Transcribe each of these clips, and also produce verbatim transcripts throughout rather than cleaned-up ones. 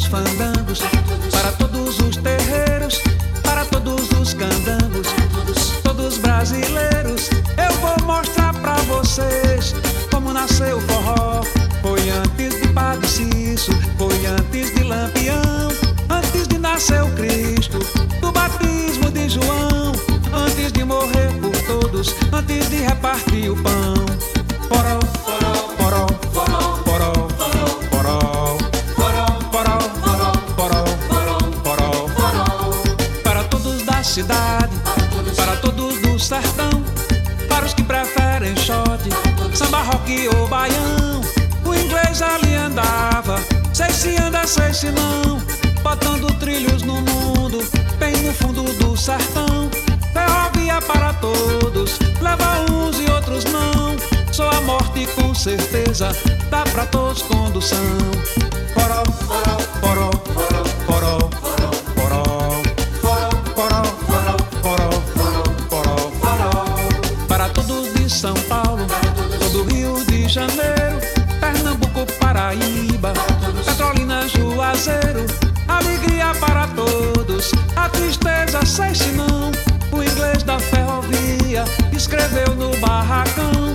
fandangos, para todos os terreiros, para todos os candangos, todos brasileiros. Eu vou mostrar pra vocês como nasceu o forró. Foi antes de Padre Cício, foi antes de Lampião, antes de nascer o Cristo, do batismo de João, antes de morrer por todos, antes de repartir o pão. Poró, poró, poró, poró, poró, poró, poró, poró, poró. Para todos da cidade, para todos do sertão, para os que preferem shot, samba, rock ou baião. O inglês ali andava, sei se anda, sei se não, botando trilhos no mundo, bem no fundo do sertão. Ferrovia para todos, leva uns e outros não. Só a morte com certeza dá pra todos condução. Poró, poró, poró, poró, poró, poró, poró, poró. Para todos de São Paulo, todo Rio de Janeiro, Pernambuco, Paraíba, Petrolina, Juazeiro. Alegria para todos, a tristeza sei se não. O inglês da ferrovia escreveu no barracão.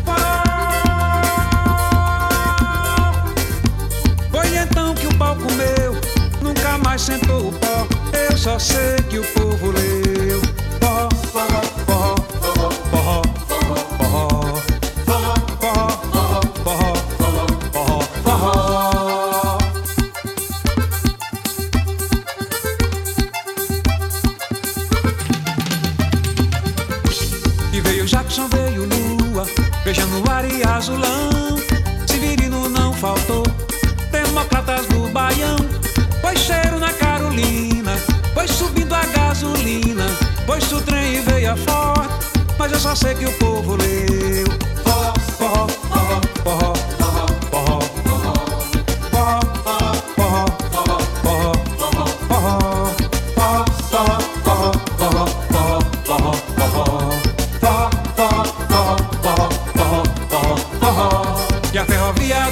Foi então que o pau comeu, nunca mais sentou o pó. Eu só sei que o povo leu. Porró, porró, porró, porró, porró, porró, porró, porró, porró. E veio Jackson, veio Lua, beijando o ar e azulão. Severino não faltou, democratas do Baião. Foi cheiro na Carolina, foi subindo a gasolina, pois o trem veio forte, mas eu só sei que o povo leu. Porró, porró, porró, porró, porró, porró, porró, porró, porró, porró. E a ferrovia